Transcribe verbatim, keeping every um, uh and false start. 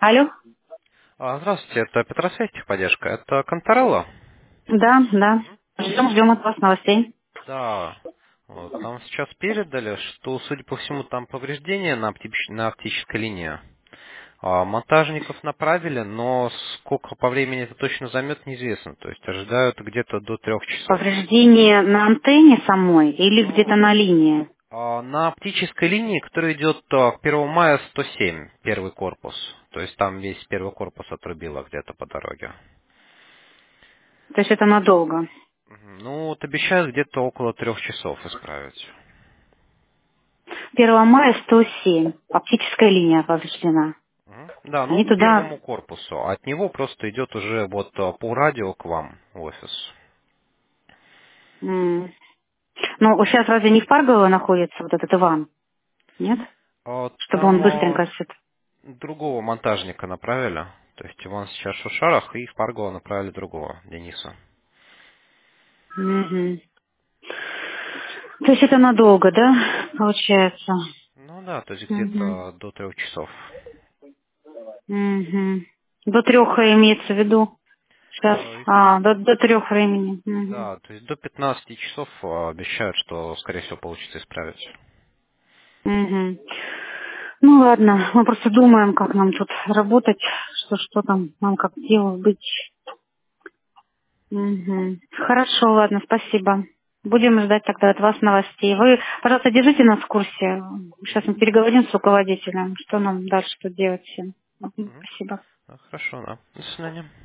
Алло? А, Здравствуйте, это Петросвязь техподдержка. Это Конторелло? Да, да. Ждем, ждем от вас новостей. Да. Вот, нам сейчас передали, что, судя по всему, там повреждения на, оптич- на оптической линии. А, монтажников направили, но сколько по времени это точно займет, неизвестно. То есть ожидают где-то до трех часов. Повреждение на антенне самой или где-то на линии? А, на оптической линии, которая идет а, к первого мая сто семь, первый корпус. То есть там весь первый корпус отрубило где-то по дороге. То есть это надолго. Мгм. Ну, вот обещают где-то около трех часов исправить. первого мая сто семь. Оптическая линия повреждена. Мгм. Да, ну Они к туда... первому корпусу. От него просто идет уже вот а, по радио к вам в офис. м, Ну, сейчас разве не в Паргово находится вот этот Иван? Нет? А Чтобы он там а, быстренько все... другого монтажника направили. То есть Иван сейчас в Шушарах, и в Парголо направили другого, Дениса. Мгм. То есть это надолго, да, получается? Ну да, то есть Мгм. где-то до трех часов. Мгм. До трех имеется в виду. Сейчас. А, и- А, до, до трех времени. Мгм. Да, то есть до пятнадцати часов а, обещают, что, скорее всего, получится исправить. Мгм. Ну ладно, мы просто думаем, как нам тут работать, что что там нам как делать быть. Мгм. Хорошо, ладно, спасибо. Мгм. Будем ждать тогда от вас новостей. Вы, пожалуйста, держите нас в курсе. Сейчас мы переговорим с руководителем, что нам дальше тут делать всем. Мгм. Мгм. Спасибо. А, Хорошо, да. До свидания.